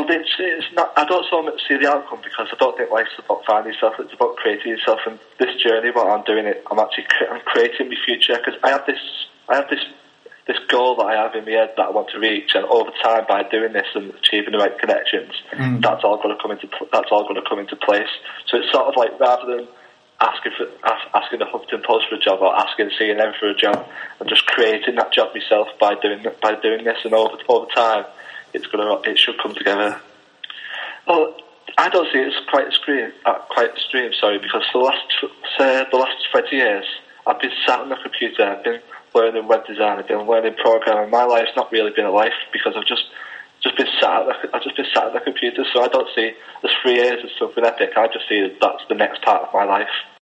Well, it's not. I don't so much see the outcome because I don't think life's about finding yourself. It's about creating yourself. And this journey, while I'm doing it, I'm creating my future because I have this goal that I have in my head that I want to reach, and over time, by doing this and achieving the right connections, that's all going to come into place. So it's sort of like rather than asking the Huffington Post for a job or asking CNN for a job, I'm just creating that job myself by doing this, and over time. It should come together. Well, I don't see it as quite extreme. Because for the last 20 years, I've been sat on the computer. I've been learning web design. I've been learning programming. My life's not really been a life because I've just been sat at the computer. So I don't see the 3 years as something epic. I just see that's the next part of my life.